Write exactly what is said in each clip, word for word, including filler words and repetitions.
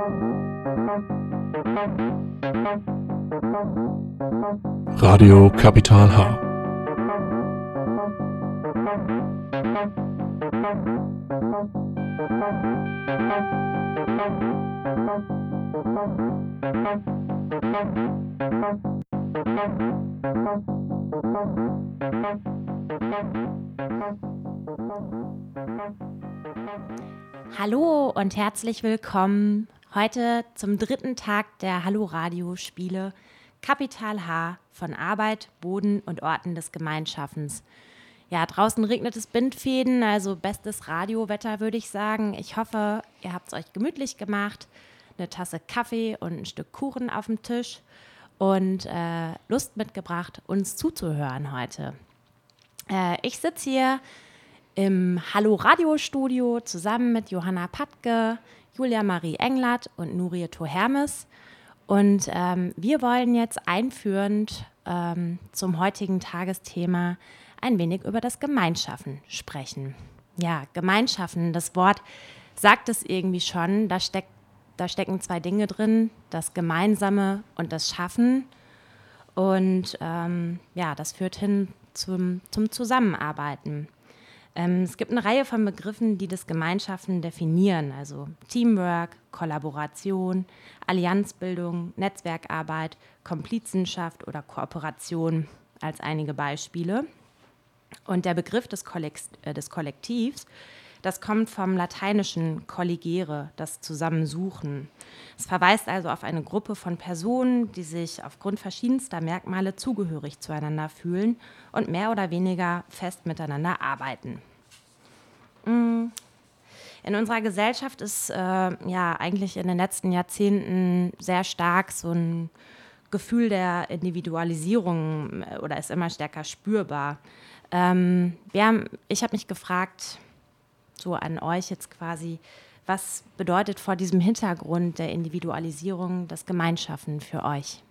Radio Capital H. Hallo und herzlich willkommen heute zum dritten Tag der Hallo Radio Spiele Capital H von Arbeit, Boden und Orten des Gemeinschaffens. Ja, draußen regnet es Bindfäden, also bestes Radiowetter, würde ich sagen. Ich hoffe, ihr habt es euch gemütlich gemacht, eine Tasse Kaffee und ein Stück Kuchen auf dem Tisch und äh, Lust mitgebracht, uns zuzuhören heute. Äh, ich sitze hier im Hallo Radio Studio zusammen mit Johanna Patke, Julia Marie Englert und Nurieto Hermes. Und ähm, wir wollen jetzt einführend ähm, zum heutigen Tagesthema ein wenig über das Gemeinschaffen sprechen. Ja, Gemeinschaffen, das Wort sagt es irgendwie schon, da, steck, da stecken zwei Dinge drin, das Gemeinsame und das Schaffen. Und ähm, ja, das führt hin zum, zum Zusammenarbeiten. Ähm, es gibt eine Reihe von Begriffen, die das Gemeinschaffen definieren, also Teamwork, Kollaboration, Allianzbildung, Netzwerkarbeit, Komplizenschaft oder Kooperation als einige Beispiele. Und der Begriff des, Kollekt- äh, des Kollektivs, das kommt vom lateinischen colligere, das Zusammensuchen. Es verweist also auf eine Gruppe von Personen, die sich aufgrund verschiedenster Merkmale zugehörig zueinander fühlen und mehr oder weniger fest miteinander arbeiten. In unserer Gesellschaft ist äh, ja eigentlich in den letzten Jahrzehnten sehr stark so ein Gefühl der Individualisierung äh, oder ist immer stärker spürbar. Ähm, wir haben, ich habe mich gefragt, so an euch jetzt quasi, was bedeutet vor diesem Hintergrund der Individualisierung das Gemeinschaffen für euch?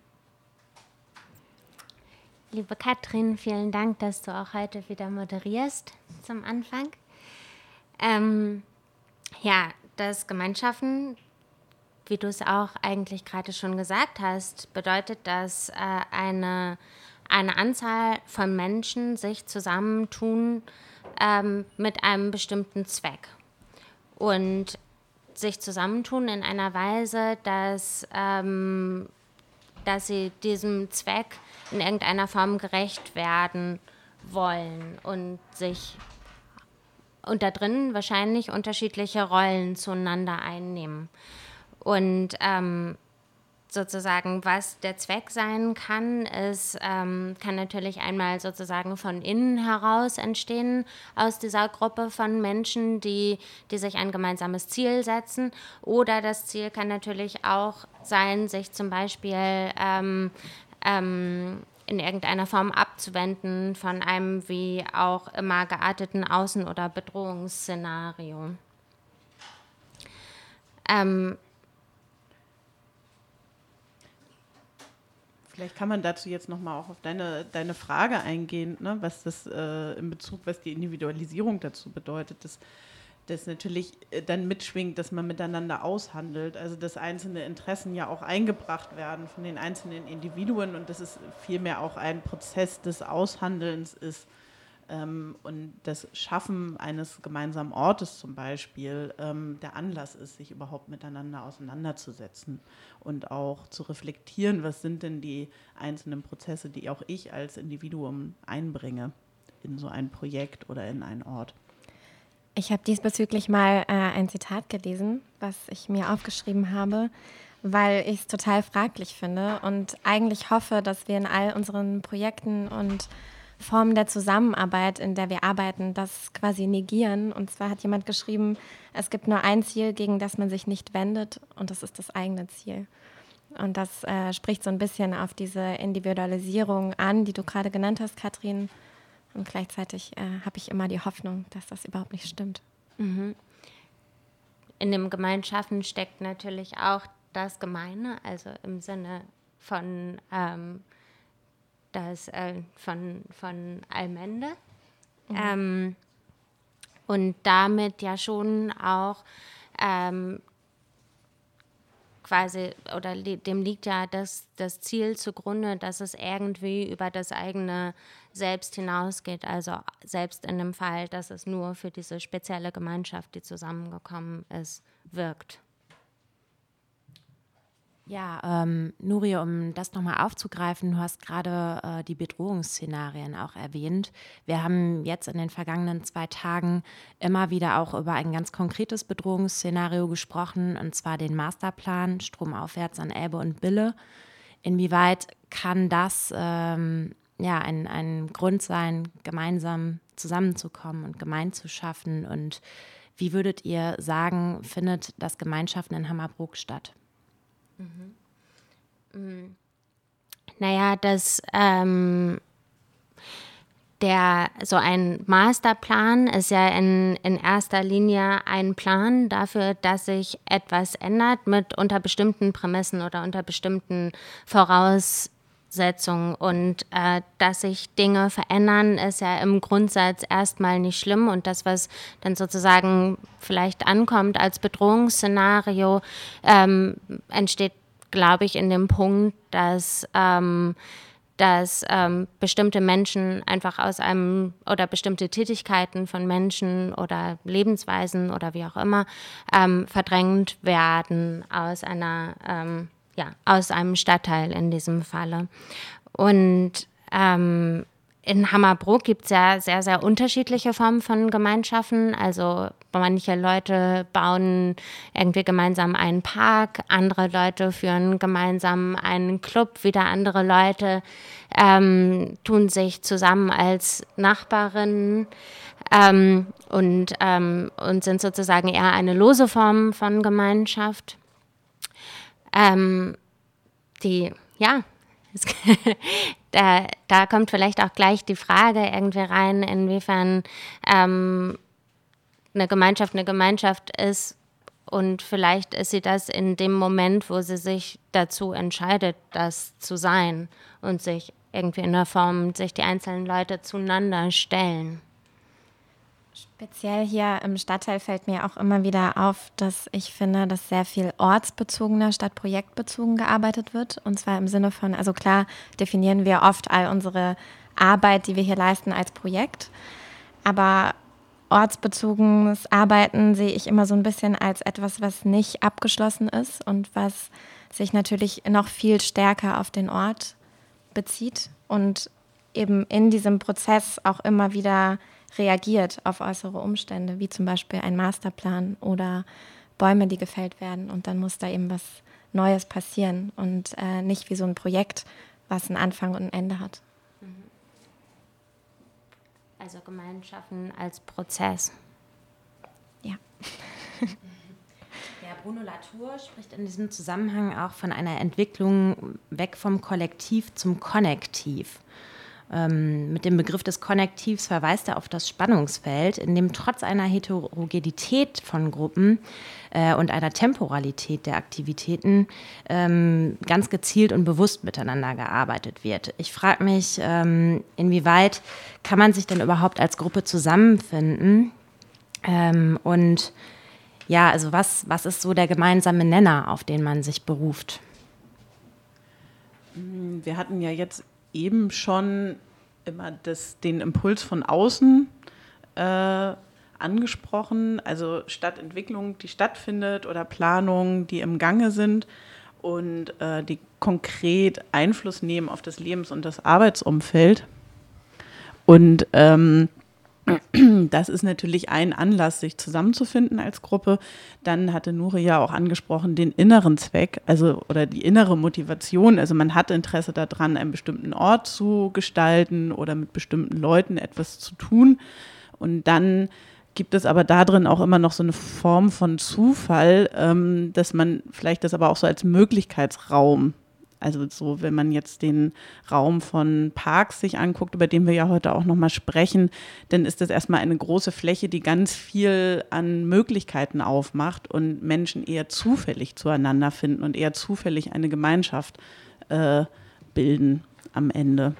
Liebe Katrin, vielen Dank, dass du auch heute wieder moderierst zum Anfang. Ähm, ja, das Gemeinschaffen, wie du es auch eigentlich gerade schon gesagt hast, bedeutet, dass äh, eine, eine Anzahl von Menschen sich zusammentun ähm, mit einem bestimmten Zweck und sich zusammentun in einer Weise, dass, ähm, dass sie diesem Zweck in irgendeiner Form gerecht werden wollen und sich und da drin wahrscheinlich unterschiedliche Rollen zueinander einnehmen. Und ähm, sozusagen, was der Zweck sein kann, ist, ähm, kann natürlich einmal sozusagen von innen heraus entstehen, aus dieser Gruppe von Menschen, die, die sich ein gemeinsames Ziel setzen. Oder das Ziel kann natürlich auch sein, sich zum Beispiel ähm, ähm, in irgendeiner Form abzuwenden von einem wie auch immer gearteten Außen- oder Bedrohungsszenario. Ähm, Vielleicht kann man dazu jetzt nochmal auch auf deine, deine Frage eingehen, ne, was das äh, in Bezug, was die Individualisierung dazu bedeutet, dass das natürlich dann mitschwingt, dass man miteinander aushandelt, also dass einzelne Interessen ja auch eingebracht werden von den einzelnen Individuen und dass es vielmehr auch ein Prozess des Aushandelns ist ähm, und das Schaffen eines gemeinsamen Ortes zum Beispiel ähm, der Anlass ist, sich überhaupt miteinander auseinanderzusetzen und auch zu reflektieren, was sind denn die einzelnen Prozesse, die auch ich als Individuum einbringe in so ein Projekt oder in einen Ort. Ich habe diesbezüglich mal äh, ein Zitat gelesen, was ich mir aufgeschrieben habe, weil ich es total fraglich finde und eigentlich hoffe, dass wir in all unseren Projekten und Formen der Zusammenarbeit, in der wir arbeiten, das quasi negieren. Und zwar hat jemand geschrieben, es gibt nur ein Ziel, gegen das man sich nicht wendet, und das ist das eigene Ziel. Und das äh, spricht so ein bisschen auf diese Individualisierung an, die du gerade genannt hast, Katrin. Und gleichzeitig äh, habe ich immer die Hoffnung, dass das überhaupt nicht stimmt. Mhm. In dem Gemeinschaffen steckt natürlich auch das Gemeine, also im Sinne von, ähm, das, äh, von, von Allmende. Mhm. Ähm, und damit ja schon auch ähm, quasi, oder li- dem liegt ja das, das Ziel zugrunde, dass es irgendwie über das eigene Selbst hinausgeht. Also selbst in dem Fall, dass es nur für diese spezielle Gemeinschaft, die zusammengekommen ist, wirkt. Ja, ähm, Nuri, um das nochmal aufzugreifen, du hast gerade äh, die Bedrohungsszenarien auch erwähnt. Wir haben jetzt in den vergangenen zwei Tagen immer wieder auch über ein ganz konkretes Bedrohungsszenario gesprochen, und zwar den Masterplan Stromaufwärts an Elbe und Bille. Inwieweit kann das ähm, ja, ein, ein Grund sein, gemeinsam zusammenzukommen und gemein zu schaffen? Und wie würdet ihr sagen, findet das Gemeinschaften in Hammerbrook statt? Naja, dass ähm, der, so ein Masterplan ist ja in, in erster Linie ein Plan dafür, dass sich etwas ändert mit unter bestimmten Prämissen oder unter bestimmten Voraussetzungen. Und äh, dass sich Dinge verändern, ist ja im Grundsatz erstmal nicht schlimm. Und das, was dann sozusagen vielleicht ankommt als Bedrohungsszenario, ähm, entsteht, glaube ich, in dem Punkt, dass, ähm, dass ähm, bestimmte Menschen einfach aus einem oder bestimmte Tätigkeiten von Menschen oder Lebensweisen oder wie auch immer ähm, verdrängt werden aus einer, ähm, ja, aus einem Stadtteil in diesem Falle. Und ähm, in Hammerbrook gibt es ja sehr, sehr unterschiedliche Formen von Gemeinschaften. Also manche Leute bauen irgendwie gemeinsam einen Park, andere Leute führen gemeinsam einen Club, wieder andere Leute ähm, tun sich zusammen als Nachbarinnen ähm, und, ähm, und sind sozusagen eher eine lose Form von Gemeinschaft. Ähm, die, ja, Da, da kommt vielleicht auch gleich die Frage irgendwie rein, inwiefern ähm, eine Gemeinschaft eine Gemeinschaft ist, und vielleicht ist sie das in dem Moment, wo sie sich dazu entscheidet, das zu sein und sich irgendwie in der Form, sich die einzelnen Leute zueinander stellen. Speziell hier im Stadtteil fällt mir auch immer wieder auf, dass ich finde, dass sehr viel ortsbezogener statt projektbezogen gearbeitet wird. Und zwar im Sinne von, also klar definieren wir oft all unsere Arbeit, die wir hier leisten, als Projekt. Aber ortsbezogenes Arbeiten sehe ich immer so ein bisschen als etwas, was nicht abgeschlossen ist und was sich natürlich noch viel stärker auf den Ort bezieht und eben in diesem Prozess auch immer wieder reagiert auf äußere Umstände, wie zum Beispiel ein Masterplan oder Bäume, die gefällt werden. Und dann muss da eben was Neues passieren und äh, nicht wie so ein Projekt, was einen Anfang und ein Ende hat. Also Gemeinschaften als Prozess. Ja. Ja, Bruno Latour spricht in diesem Zusammenhang auch von einer Entwicklung weg vom Kollektiv zum Konnektiv. Ähm, mit dem Begriff des Konnektivs verweist er auf das Spannungsfeld, in dem trotz einer Heterogenität von Gruppen äh, und einer Temporalität der Aktivitäten ähm, ganz gezielt und bewusst miteinander gearbeitet wird. Ich frage mich, ähm, inwieweit kann man sich denn überhaupt als Gruppe zusammenfinden? Ähm, und ja, also was, was ist so der gemeinsame Nenner, auf den man sich beruft? Wir hatten ja jetzt eben schon immer das, den Impuls von außen äh, angesprochen, also Stadtentwicklung, die stattfindet, oder Planungen, die im Gange sind und äh, die konkret Einfluss nehmen auf das Lebens- und das Arbeitsumfeld. Und ähm, das ist natürlich ein Anlass, sich zusammenzufinden als Gruppe. Dann hatte Nuri ja auch angesprochen, den inneren Zweck, also oder die innere Motivation. Also man hat Interesse daran, einen bestimmten Ort zu gestalten oder mit bestimmten Leuten etwas zu tun. Und dann gibt es aber da drin auch immer noch so eine Form von Zufall, ähm, dass man vielleicht das aber auch so als Möglichkeitsraum, also so, wenn man jetzt den Raum von Parks sich anguckt, über den wir ja heute auch nochmal sprechen, dann ist das erstmal eine große Fläche, die ganz viel an Möglichkeiten aufmacht und Menschen eher zufällig zueinander finden und eher zufällig eine Gemeinschaft äh, bilden am Ende.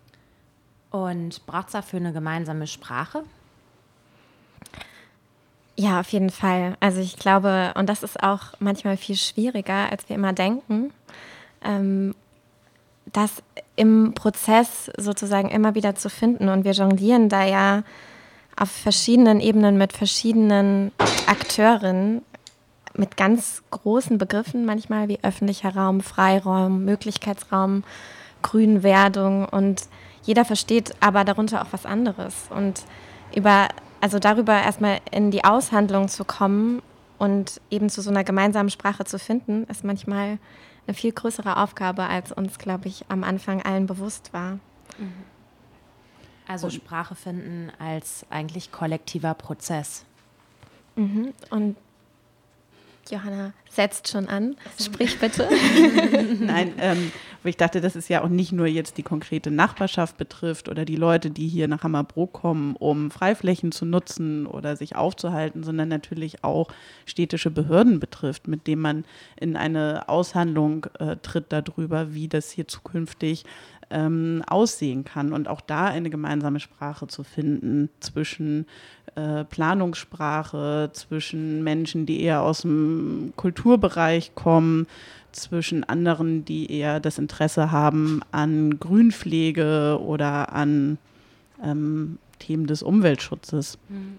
Und braucht es dafür eine gemeinsame Sprache? Ja, auf jeden Fall. Also ich glaube, und das ist auch manchmal viel schwieriger, als wir immer denken, ähm, das im Prozess sozusagen immer wieder zu finden. Und wir jonglieren da ja auf verschiedenen Ebenen mit verschiedenen Akteurinnen, mit ganz großen Begriffen manchmal wie öffentlicher Raum, Freiraum, Möglichkeitsraum, Grünwerdung, und jeder versteht aber darunter auch was anderes. Und über, also darüber erstmal in die Aushandlung zu kommen und eben zu so einer gemeinsamen Sprache zu finden, ist manchmal eine viel größere Aufgabe, als uns, glaube ich, am Anfang allen bewusst war. Also und Sprache finden als eigentlich kollektiver Prozess. Mhm. Und Johanna setzt schon an. Sprich bitte. Nein, ähm, ich dachte, dass es ja auch nicht nur jetzt die konkrete Nachbarschaft betrifft oder die Leute, die hier nach Hammerbrook kommen, um Freiflächen zu nutzen oder sich aufzuhalten, sondern natürlich auch städtische Behörden betrifft, mit denen man in eine Aushandlung äh, tritt darüber, wie das hier zukünftig ähm, aussehen kann. Und auch da eine gemeinsame Sprache zu finden zwischen äh, Planungssprache, zwischen Menschen, die eher aus dem Kulturbereich kommen, zwischen anderen, die eher das Interesse haben an Grünpflege oder an ähm, Themen des Umweltschutzes.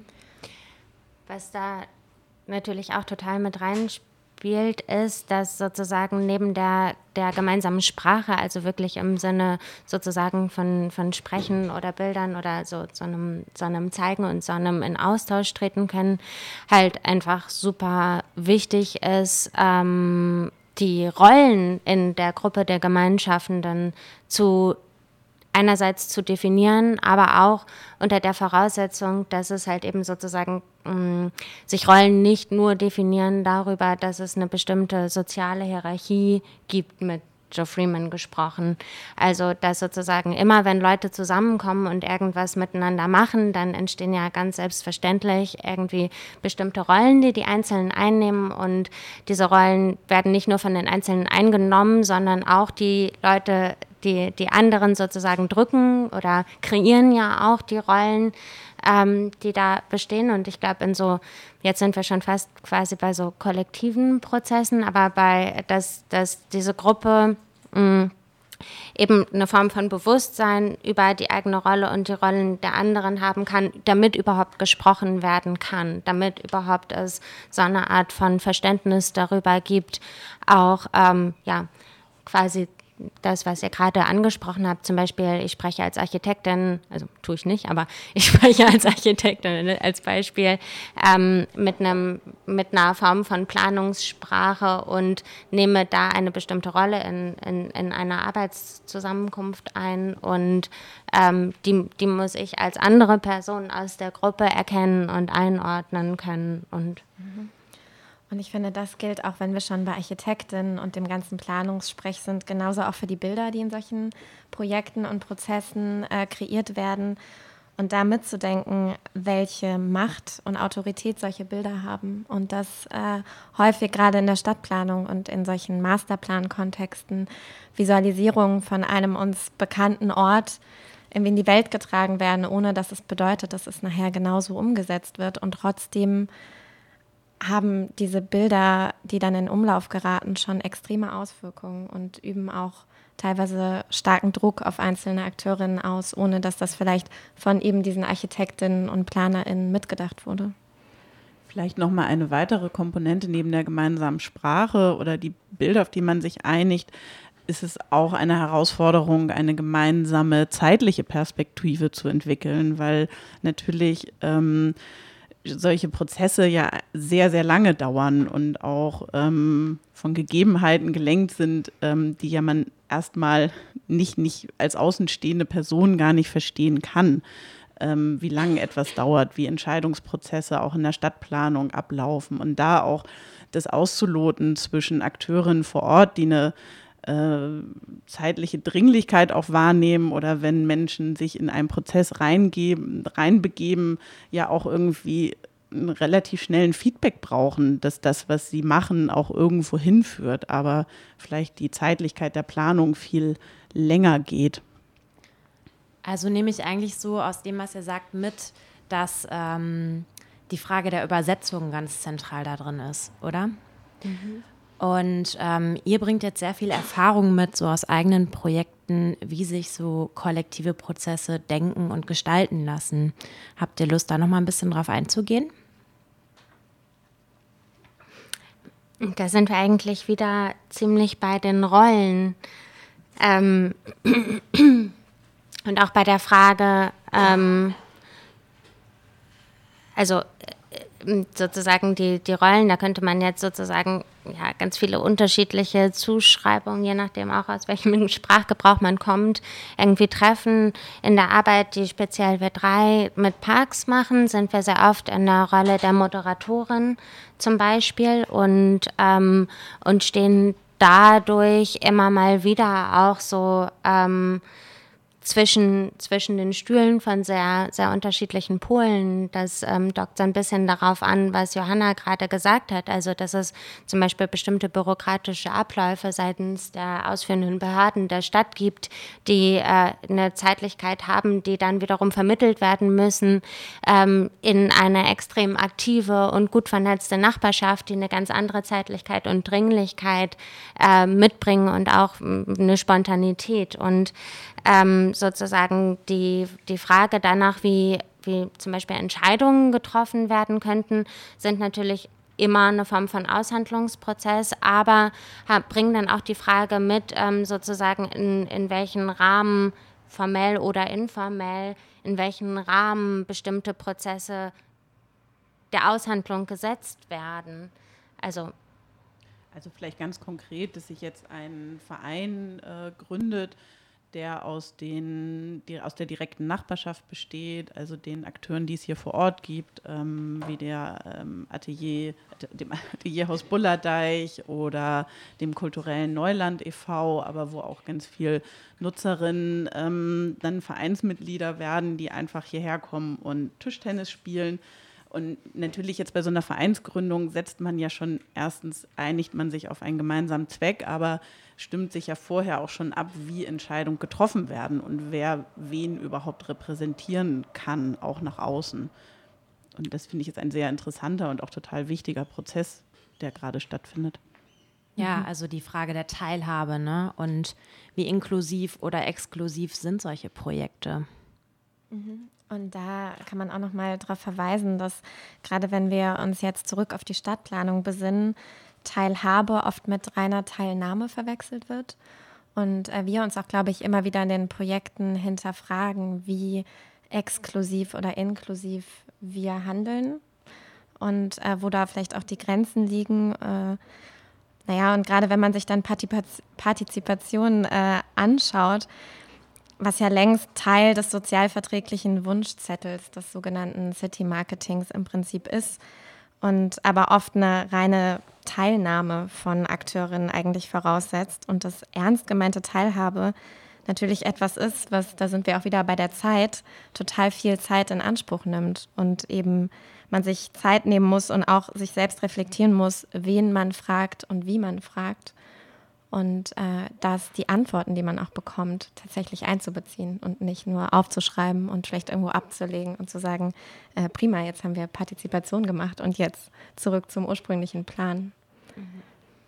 Was da natürlich auch total mit reinspielt, ist, dass sozusagen neben der, der gemeinsamen Sprache, also wirklich im Sinne sozusagen von, von Sprechen oder Bildern oder so, so, einem, so einem Zeigen und so einem in Austausch treten können, halt einfach super wichtig ist, ähm, die Rollen in der Gruppe der Gemeinschaffenden zu einerseits zu definieren, aber auch unter der Voraussetzung, dass es halt eben sozusagen mh, sich Rollen nicht nur definieren darüber, dass es eine bestimmte soziale Hierarchie gibt, mit Joe Freeman gesprochen. Also, dass sozusagen immer, wenn Leute zusammenkommen und irgendwas miteinander machen, dann entstehen ja ganz selbstverständlich irgendwie bestimmte Rollen, die die Einzelnen einnehmen, und diese Rollen werden nicht nur von den Einzelnen eingenommen, sondern auch die Leute, die die anderen sozusagen drücken oder kreieren ja auch die Rollen, ähm, die da bestehen. Und ich glaube, in so, jetzt sind wir schon fast quasi bei so kollektiven Prozessen, aber bei, dass, dass diese Gruppe mh, eben eine Form von Bewusstsein über die eigene Rolle und die Rollen der anderen haben kann, damit überhaupt gesprochen werden kann, damit überhaupt es so eine Art von Verständnis darüber gibt, auch ähm, ja quasi das, was ihr gerade angesprochen habt, zum Beispiel, ich spreche als Architektin, also tue ich nicht, aber ich spreche als Architektin als Beispiel ähm, mit einem mit einer Form von Planungssprache und nehme da eine bestimmte Rolle in, in, in einer Arbeitszusammenkunft ein, und ähm, die, die muss ich als andere Person aus der Gruppe erkennen und einordnen können. Und mhm. Und ich finde, das gilt auch, wenn wir schon bei Architekten und dem ganzen Planungssprech sind, genauso auch für die Bilder, die in solchen Projekten und Prozessen äh, kreiert werden. Und da mitzudenken, welche Macht und Autorität solche Bilder haben. Und dass äh, häufig gerade in der Stadtplanung und in solchen Masterplan-Kontexten Visualisierungen von einem uns bekannten Ort irgendwie in die Welt getragen werden, ohne dass es bedeutet, dass es nachher genauso umgesetzt wird. Und trotzdem haben diese Bilder, die dann in Umlauf geraten, schon extreme Auswirkungen und üben auch teilweise starken Druck auf einzelne Akteurinnen aus, ohne dass das vielleicht von eben diesen Architektinnen und PlanerInnen mitgedacht wurde. Vielleicht nochmal eine weitere Komponente neben der gemeinsamen Sprache oder die Bilder, auf die man sich einigt, ist es auch eine Herausforderung, eine gemeinsame zeitliche Perspektive zu entwickeln, weil natürlich ähm, solche Prozesse ja sehr, sehr lange dauern und auch ähm, von Gegebenheiten gelenkt sind, ähm, die ja man erstmal nicht, nicht als außenstehende Person gar nicht verstehen kann, ähm, wie lange etwas dauert, wie Entscheidungsprozesse auch in der Stadtplanung ablaufen, und da auch das auszuloten zwischen Akteurinnen vor Ort, die eine Äh, zeitliche Dringlichkeit auch wahrnehmen, oder wenn Menschen sich in einen Prozess reingeben, reinbegeben, ja auch irgendwie einen relativ schnellen Feedback brauchen, dass das, was sie machen, auch irgendwo hinführt, aber vielleicht die Zeitlichkeit der Planung viel länger geht. Also nehme ich eigentlich so aus dem, was ihr sagt, mit, dass ähm, die Frage der Übersetzung ganz zentral da drin ist, oder? Mhm. Und ähm, ihr bringt jetzt sehr viel Erfahrung mit, so aus eigenen Projekten, wie sich so kollektive Prozesse denken und gestalten lassen. Habt ihr Lust, da noch mal ein bisschen drauf einzugehen? Da sind wir eigentlich wieder ziemlich bei den Rollen. Ähm, und auch bei der Frage, ähm, also sozusagen die, die Rollen, da könnte man jetzt sozusagen ja, ganz viele unterschiedliche Zuschreibungen, je nachdem auch aus welchem Sprachgebrauch man kommt, irgendwie treffen. In der Arbeit, die speziell wir drei mit Parks machen, sind wir sehr oft in der Rolle der Moderatorin zum Beispiel und, ähm, und stehen dadurch immer mal wieder auch so ähm, Zwischen, zwischen den Stühlen von sehr, sehr unterschiedlichen Polen. Das ähm, dockt so ein bisschen darauf an, was Johanna gerade gesagt hat. Also, dass es zum Beispiel bestimmte bürokratische Abläufe seitens der ausführenden Behörden der Stadt gibt, die äh, eine Zeitlichkeit haben, die dann wiederum vermittelt werden müssen ähm, in eine extrem aktive und gut vernetzte Nachbarschaft, die eine ganz andere Zeitlichkeit und Dringlichkeit äh, mitbringen und auch eine Spontanität. Und Ähm, sozusagen die, die Frage danach, wie, wie zum Beispiel Entscheidungen getroffen werden könnten, sind natürlich immer eine Form von Aushandlungsprozess, aber ha, bringen dann auch die Frage mit, ähm, sozusagen in, in welchen Rahmen, formell oder informell, in welchen Rahmen bestimmte Prozesse der Aushandlung gesetzt werden. Also, also vielleicht ganz konkret, dass sich jetzt ein Verein äh, gründet, der aus, den, die aus der direkten Nachbarschaft besteht, also den Akteuren, die es hier vor Ort gibt, ähm, wie der ähm, Atelier, dem Atelierhaus Bullerdeich oder dem kulturellen Neuland e V, aber wo auch ganz viel Nutzerinnen ähm, dann Vereinsmitglieder werden, die einfach hierher kommen und Tischtennis spielen. Und natürlich jetzt bei so einer Vereinsgründung setzt man ja schon, erstens einigt man sich auf einen gemeinsamen Zweck, aber stimmt sich ja vorher auch schon ab, wie Entscheidungen getroffen werden und wer wen überhaupt repräsentieren kann, auch nach außen. Und das finde ich jetzt ein sehr interessanter und auch total wichtiger Prozess, der gerade stattfindet. Ja, also die Frage der Teilhabe, ne? Und wie inklusiv oder exklusiv sind solche Projekte? Mhm. Und da kann man auch noch mal darauf verweisen, dass gerade wenn wir uns jetzt zurück auf die Stadtplanung besinnen, Teilhabe oft mit reiner Teilnahme verwechselt wird. Und äh, wir uns auch, glaube ich, immer wieder in den Projekten hinterfragen, wie exklusiv oder inklusiv wir handeln und äh, wo da vielleicht auch die Grenzen liegen. Äh, naja, und gerade wenn man sich dann Partizip- Partizipation äh, anschaut, was ja längst Teil des sozialverträglichen Wunschzettels, des sogenannten City Marketings im Prinzip ist und aber oft eine reine Teilnahme von Akteurinnen eigentlich voraussetzt und das ernst gemeinte Teilhabe natürlich etwas ist, was, da sind wir auch wieder bei der Zeit, total viel Zeit in Anspruch nimmt und eben man sich Zeit nehmen muss und auch sich selbst reflektieren muss, wen man fragt und wie man fragt. Und äh, dass die Antworten, die man auch bekommt, tatsächlich einzubeziehen und nicht nur aufzuschreiben und vielleicht irgendwo abzulegen und zu sagen, äh, prima, jetzt haben wir Partizipation gemacht und jetzt zurück zum ursprünglichen Plan. Mhm.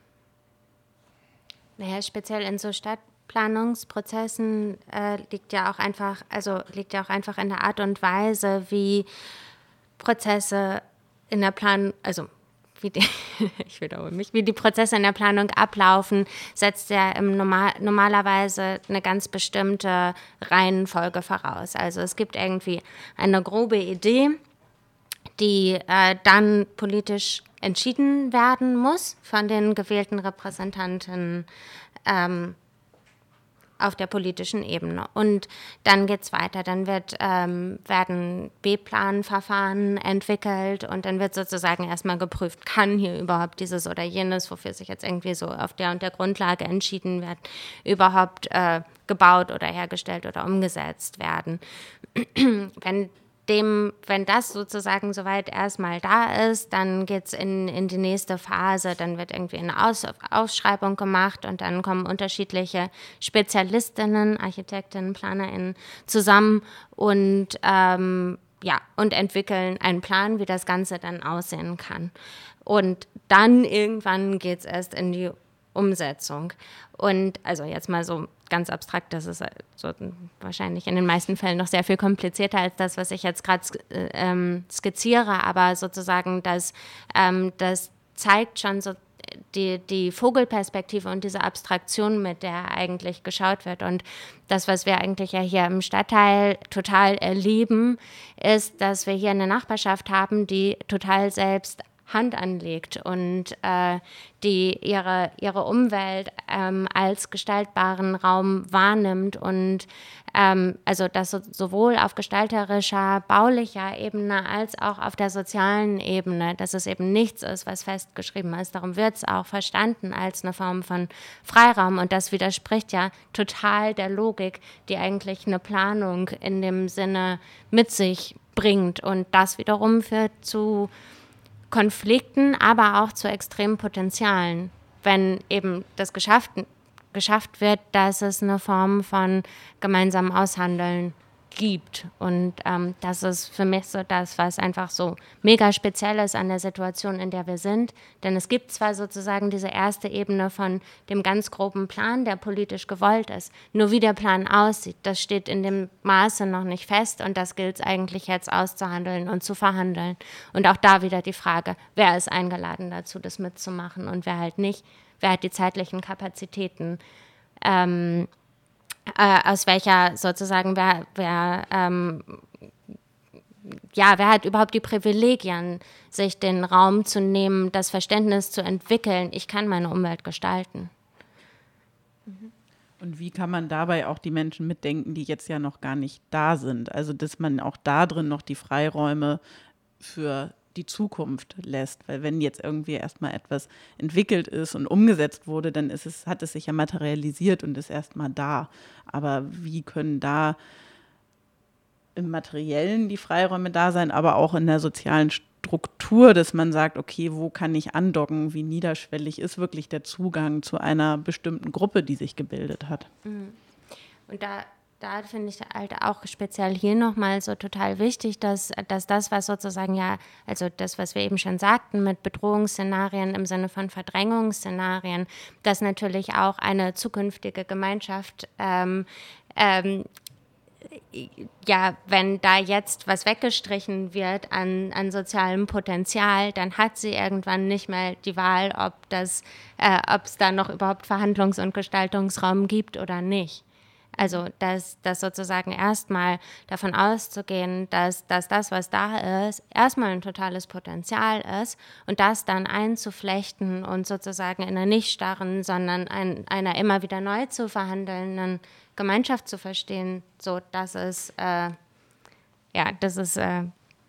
Naja, speziell in so Stadtplanungsprozessen äh, liegt ja auch einfach, also liegt ja auch einfach in der Art und Weise, wie Prozesse in der Plan, also wie die, ich wiederhole mich, wie die Prozesse in der Planung ablaufen, setzt ja im Normal, normalerweise eine ganz bestimmte Reihenfolge voraus. Also es gibt irgendwie eine grobe Idee, die äh, dann politisch entschieden werden muss von den gewählten Repräsentanten ähm, auf der politischen Ebene. Und dann geht es weiter. Dann wird, ähm, werden B-Plan-Verfahren entwickelt und dann wird sozusagen erstmal geprüft, kann hier überhaupt dieses oder jenes, wofür sich jetzt irgendwie so auf der und der Grundlage entschieden wird, überhaupt äh, gebaut oder hergestellt oder umgesetzt werden. Wenn Dem, wenn das sozusagen soweit erstmal da ist, dann geht es in, in die nächste Phase, dann wird irgendwie eine Aus, Ausschreibung gemacht und dann kommen unterschiedliche Spezialistinnen, Architektinnen, PlanerInnen zusammen und ähm, ja, und entwickeln einen Plan, wie das Ganze dann aussehen kann. Und dann irgendwann geht es erst in die Umsetzung. Und also jetzt mal so ganz abstrakt, das ist so wahrscheinlich in den meisten Fällen noch sehr viel komplizierter als das, was ich jetzt gerade ähm, skizziere, aber sozusagen das, ähm, das zeigt schon so die, die Vogelperspektive und diese Abstraktion, mit der eigentlich geschaut wird. Und das, was wir eigentlich ja hier im Stadtteil total erleben, ist, dass wir hier eine Nachbarschaft haben, die total selbst Hand anlegt und äh, die ihre, ihre Umwelt ähm, als gestaltbaren Raum wahrnimmt und ähm, also das so, sowohl auf gestalterischer, baulicher Ebene als auch auf der sozialen Ebene, dass es eben nichts ist, was festgeschrieben ist. Darum wird es auch verstanden als eine Form von Freiraum und das widerspricht ja total der Logik, die eigentlich eine Planung in dem Sinne mit sich bringt und das wiederum führt zu Konflikten, aber auch zu extremen Potenzialen, wenn eben das geschafft, geschafft wird, dass es eine Form von gemeinsamem Aushandeln gibt. Und ähm, das ist für mich so das, was einfach so mega speziell ist an der Situation, in der wir sind. Denn es gibt zwar sozusagen diese erste Ebene von dem ganz groben Plan, der politisch gewollt ist. Nur wie der Plan aussieht, das steht in dem Maße noch nicht fest und das gilt es eigentlich jetzt auszuhandeln und zu verhandeln. Und auch da wieder die Frage, wer ist eingeladen dazu, das mitzumachen und wer halt nicht, wer hat die zeitlichen Kapazitäten, ähm, Äh, aus welcher sozusagen, wer, wer, ähm, ja, wer hat überhaupt die Privilegien, sich den Raum zu nehmen, das Verständnis zu entwickeln, ich kann meine Umwelt gestalten. Und wie kann man dabei auch die Menschen mitdenken, die jetzt ja noch gar nicht da sind? Also dass man auch da drin noch die Freiräume für die Zukunft lässt. Weil wenn jetzt irgendwie erstmal etwas entwickelt ist und umgesetzt wurde, dann ist es, hat es sich ja materialisiert und ist erstmal da. Aber wie können da im Materiellen die Freiräume da sein, aber auch in der sozialen Struktur, dass man sagt, okay, wo kann ich andocken, wie niederschwellig ist wirklich der Zugang zu einer bestimmten Gruppe, die sich gebildet hat. Und da Da finde ich halt auch speziell hier nochmal so total wichtig, dass, dass das, was sozusagen ja, also das, was wir eben schon sagten mit Bedrohungsszenarien im Sinne von Verdrängungsszenarien, dass natürlich auch eine zukünftige Gemeinschaft, ähm, ähm, ja, wenn da jetzt was weggestrichen wird an, an sozialem Potenzial, dann hat sie irgendwann nicht mehr die Wahl, ob das, äh, ob es da noch überhaupt Verhandlungs- und Gestaltungsraum gibt oder nicht. Also dass, dass sozusagen erstmal davon auszugehen, dass, dass das, was da ist, erstmal ein totales Potenzial ist und das dann einzuflechten und sozusagen in einer nicht starren, sondern ein, einer immer wieder neu zu verhandelnden Gemeinschaft zu verstehen, so das ist, äh, ja, das ist äh,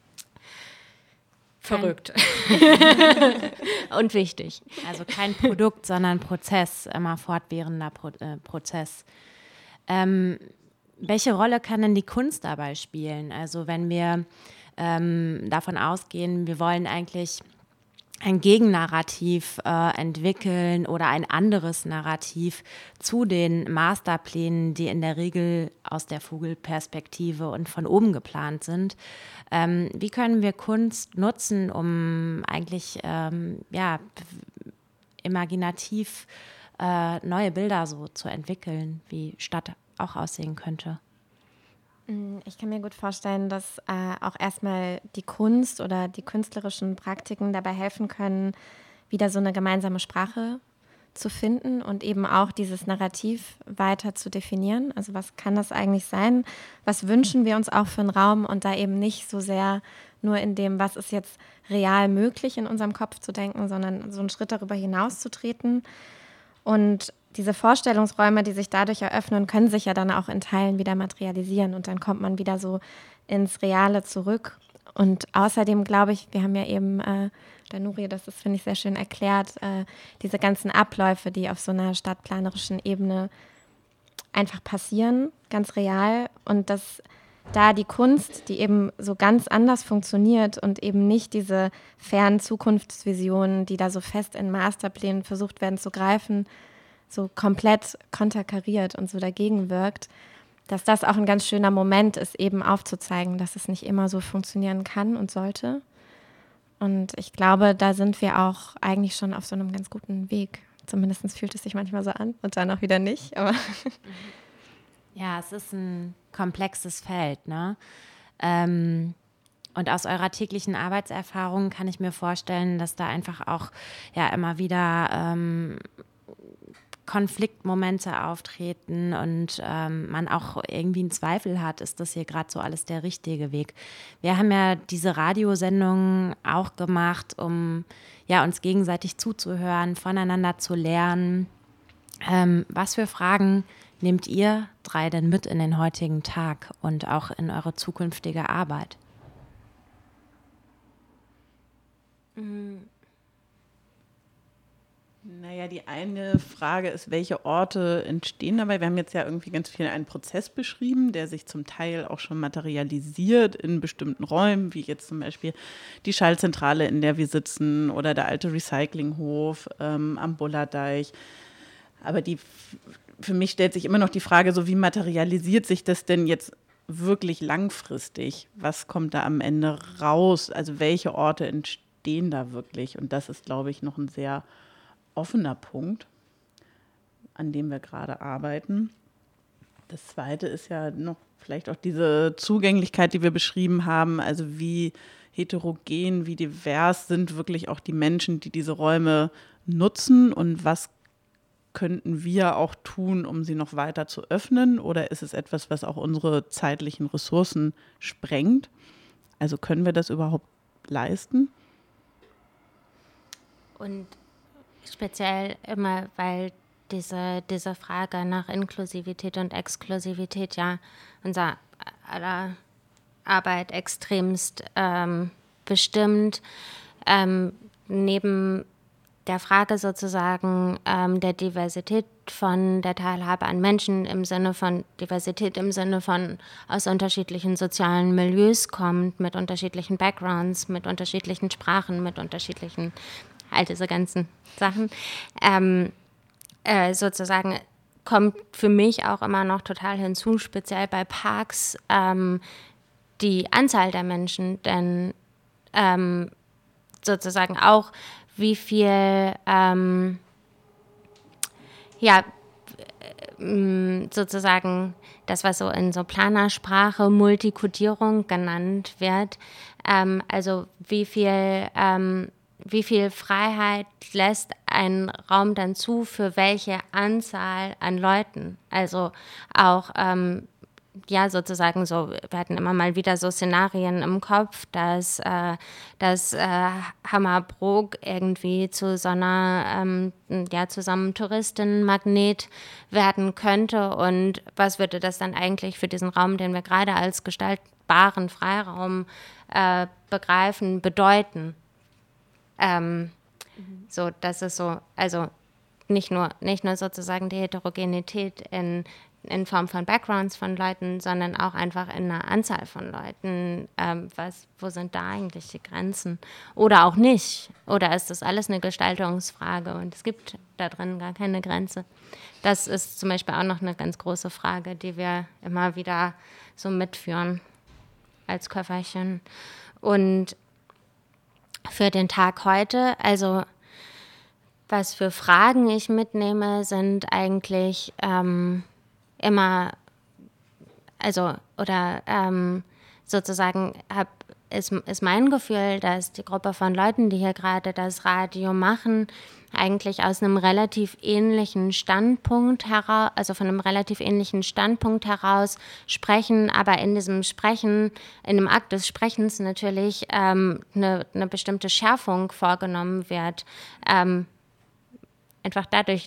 verrückt und wichtig. Also kein Produkt, sondern Prozess, immer fortwährender Pro- äh, Prozess. Ähm, welche Rolle kann denn die Kunst dabei spielen? Also wenn wir ähm, davon ausgehen, wir wollen eigentlich ein Gegennarrativ äh, entwickeln oder ein anderes Narrativ zu den Masterplänen, die in der Regel aus der Vogelperspektive und von oben geplant sind. Ähm, wie können wir Kunst nutzen, um eigentlich ähm, ja, imaginativ Äh, neue Bilder so zu entwickeln, wie Stadt auch aussehen könnte? Ich kann mir gut vorstellen, dass äh, auch erstmal die Kunst oder die künstlerischen Praktiken dabei helfen können, wieder so eine gemeinsame Sprache zu finden und eben auch dieses Narrativ weiter zu definieren. Also was kann das eigentlich sein? Was wünschen wir uns auch für einen Raum und da eben nicht so sehr nur in dem, was ist jetzt real möglich in unserem Kopf zu denken, sondern so einen Schritt darüber hinaus zu treten. Und diese Vorstellungsräume, die sich dadurch eröffnen, können sich ja dann auch in Teilen wieder materialisieren und dann kommt man wieder so ins Reale zurück. Und außerdem glaube ich, wir haben ja eben, äh, der Nuri, das ist, finde ich, sehr schön erklärt, äh, diese ganzen Abläufe, die auf so einer stadtplanerischen Ebene einfach passieren, ganz real. Und dass da die Kunst, die eben so ganz anders funktioniert und eben nicht diese fernen Zukunftsvisionen, die da so fest in Masterplänen versucht werden zu greifen, so komplett konterkariert und so dagegen wirkt, dass das auch ein ganz schöner Moment ist, eben aufzuzeigen, dass es nicht immer so funktionieren kann und sollte. Und ich glaube, da sind wir auch eigentlich schon auf so einem ganz guten Weg. Zumindest fühlt es sich manchmal so an und dann auch wieder nicht. Aber ja, es ist ein komplexes Feld, ne? Ähm, und aus eurer täglichen Arbeitserfahrung kann ich mir vorstellen, dass da einfach auch ja immer wieder ähm, Konfliktmomente auftreten und ähm, man auch irgendwie einen Zweifel hat, ist das hier gerade so alles der richtige Weg. Wir haben ja diese Radiosendungen auch gemacht, um ja, uns gegenseitig zuzuhören, voneinander zu lernen. Ähm, was für Fragen nehmt ihr drei denn mit in den heutigen Tag und auch in eure zukünftige Arbeit? Mhm. Naja, die eine Frage ist, welche Orte entstehen dabei? Wir haben jetzt ja irgendwie ganz viel einen Prozess beschrieben, der sich zum Teil auch schon materialisiert in bestimmten Räumen, wie jetzt zum Beispiel die Schallzentrale, in der wir sitzen, oder der alte Recyclinghof ähm, am Bullerdeich. Aber die, für mich stellt sich immer noch die Frage, so wie materialisiert sich das denn jetzt wirklich langfristig? Was kommt da am Ende raus? Also welche Orte entstehen da wirklich? Und das ist, glaube ich, noch ein sehr offener Punkt, an dem wir gerade arbeiten. Das Zweite ist ja noch vielleicht auch diese Zugänglichkeit, die wir beschrieben haben, also wie heterogen, wie divers sind wirklich auch die Menschen, die diese Räume nutzen und was könnten wir auch tun, um sie noch weiter zu öffnen, oder ist es etwas, was auch unsere zeitlichen Ressourcen sprengt? Also können wir das überhaupt leisten? Und speziell immer, weil diese, diese Frage nach Inklusivität und Exklusivität ja unser aller Arbeit extremst ähm, bestimmt. Ähm, neben der Frage sozusagen ähm, der Diversität von der Teilhabe an Menschen im Sinne von Diversität im Sinne von aus unterschiedlichen sozialen Milieus kommt, mit unterschiedlichen Backgrounds, mit unterschiedlichen Sprachen, mit unterschiedlichen all diese ganzen Sachen, ähm, äh, sozusagen kommt für mich auch immer noch total hinzu, speziell bei Parks, ähm, die Anzahl der Menschen, denn ähm, sozusagen auch wie viel, ähm, ja, äh, sozusagen das, was so in so Planersprache Multikodierung genannt wird, ähm, also wie viel ähm, wie viel Freiheit lässt ein Raum dann zu für welche Anzahl an Leuten? Also auch, ähm, ja, sozusagen so, wir hatten immer mal wieder so Szenarien im Kopf, dass, äh, dass äh, Hammerbrook irgendwie zu so einer, ähm, ja, zu so einem Touristenmagnet werden könnte und was würde das dann eigentlich für diesen Raum, den wir gerade als gestaltbaren Freiraum äh, begreifen, bedeuten? Ähm, mhm. So, das ist so, also nicht nur, nicht nur sozusagen die Heterogenität in, in Form von Backgrounds von Leuten, sondern auch einfach in einer Anzahl von Leuten. Ähm, was, wo sind da eigentlich die Grenzen? Oder auch nicht? Oder ist das alles eine Gestaltungsfrage und es gibt da drin gar keine Grenze? Das ist zum Beispiel auch noch eine ganz große Frage, die wir immer wieder so mitführen als Köfferchen. Und für den Tag heute, also was für Fragen ich mitnehme, sind eigentlich ähm, immer, also oder ähm, sozusagen hab, ist, ist mein Gefühl, dass die Gruppe von Leuten, die hier gerade das Radio machen, eigentlich aus einem relativ ähnlichen Standpunkt heraus, also von einem relativ ähnlichen Standpunkt heraus sprechen, aber in diesem Sprechen, in dem Akt des Sprechens natürlich ähm, eine, eine bestimmte Schärfung vorgenommen wird. Ähm, einfach dadurch,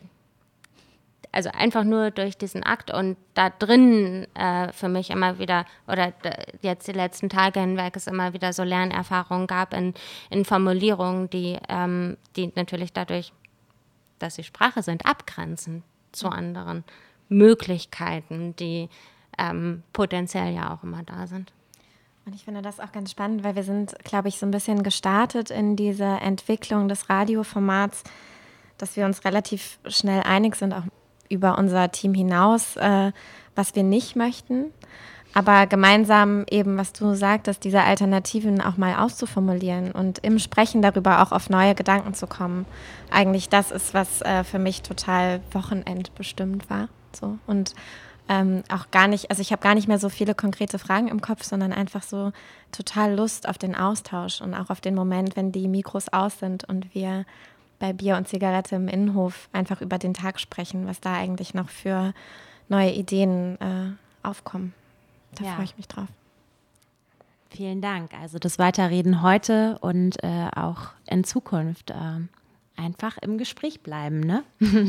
also einfach nur durch diesen Akt und da drin äh, für mich immer wieder, oder jetzt die letzten Tage hinweg es immer wieder so Lernerfahrungen gab in, in Formulierungen, die, ähm, die natürlich dadurch, dass sie Sprache sind, abgrenzen zu anderen Möglichkeiten, die ähm, potenziell ja auch immer da sind. Und ich finde das auch ganz spannend, weil wir sind, glaube ich, so ein bisschen gestartet in dieser Entwicklung des Radioformats, dass wir uns relativ schnell einig sind, auch über unser Team hinaus, äh, was wir nicht möchten. Aber gemeinsam eben, was du sagtest, diese Alternativen auch mal auszuformulieren und im Sprechen darüber auch auf neue Gedanken zu kommen. Eigentlich das ist, was äh, für mich total wochenendbestimmt war. So. Und ähm, auch gar nicht, also ich habe gar nicht mehr so viele konkrete Fragen im Kopf, sondern einfach so total Lust auf den Austausch und auch auf den Moment, wenn die Mikros aus sind und wir bei Bier und Zigarette im Innenhof einfach über den Tag sprechen, was da eigentlich noch für neue Ideen äh, aufkommen. Da ja. freue ich mich drauf. Vielen Dank. Also das Weiterreden heute und äh, auch in Zukunft äh, einfach im Gespräch bleiben, ne?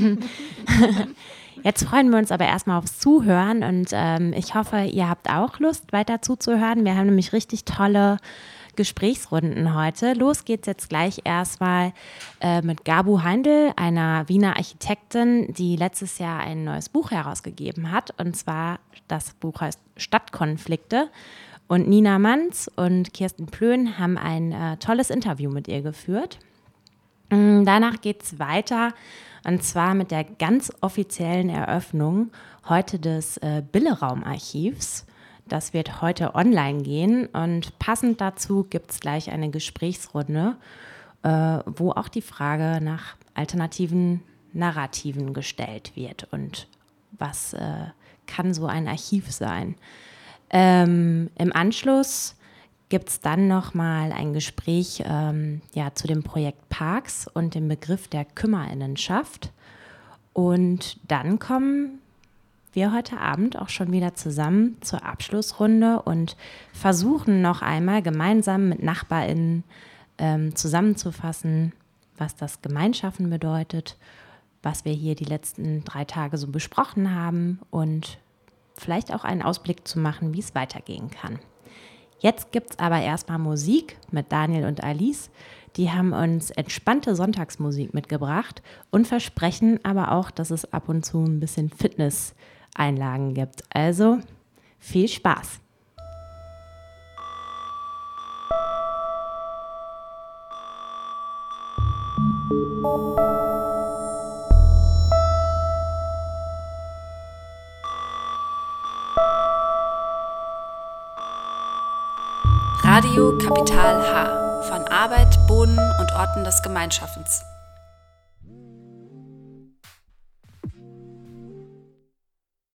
Jetzt freuen wir uns aber erstmal aufs Zuhören und ähm, ich hoffe, ihr habt auch Lust, weiter zuzuhören. Wir haben nämlich richtig tolle Gesprächsrunden heute. Los geht's jetzt gleich erstmal äh, mit Gabu Heindl, einer Wiener Architektin, die letztes Jahr ein neues Buch herausgegeben hat. Und zwar, das Buch heißt Stadtkonflikte. Und Nina Manz und Kirsten Plön haben ein äh, tolles Interview mit ihr geführt. Ähm, danach geht's weiter, und zwar mit der ganz offiziellen Eröffnung heute des äh, Bille-Raum-Archivs. Das wird heute online gehen und passend dazu gibt es gleich eine Gesprächsrunde, äh, wo auch die Frage nach alternativen Narrativen gestellt wird und was äh, kann so ein Archiv sein. Ähm, im Anschluss gibt es dann nochmal ein Gespräch ähm, ja, zu dem Projekt Parks und dem Begriff der Kümmerinnenschaft. Und dann kommen wir heute Abend auch schon wieder zusammen zur Abschlussrunde und versuchen noch einmal gemeinsam mit NachbarInnen ähm, zusammenzufassen, was das Gemeinschaffen bedeutet, was wir hier die letzten drei Tage so besprochen haben und vielleicht auch einen Ausblick zu machen, wie es weitergehen kann. Jetzt gibt es aber erstmal Musik mit Daniel und Alice. Die haben uns entspannte Sonntagsmusik mitgebracht und versprechen aber auch, dass es ab und zu ein bisschen Fitness-Einlagen gibt. Also viel Spaß! Radio Kapital H von Arbeit, Boden und Orten des Gemeinschaffens.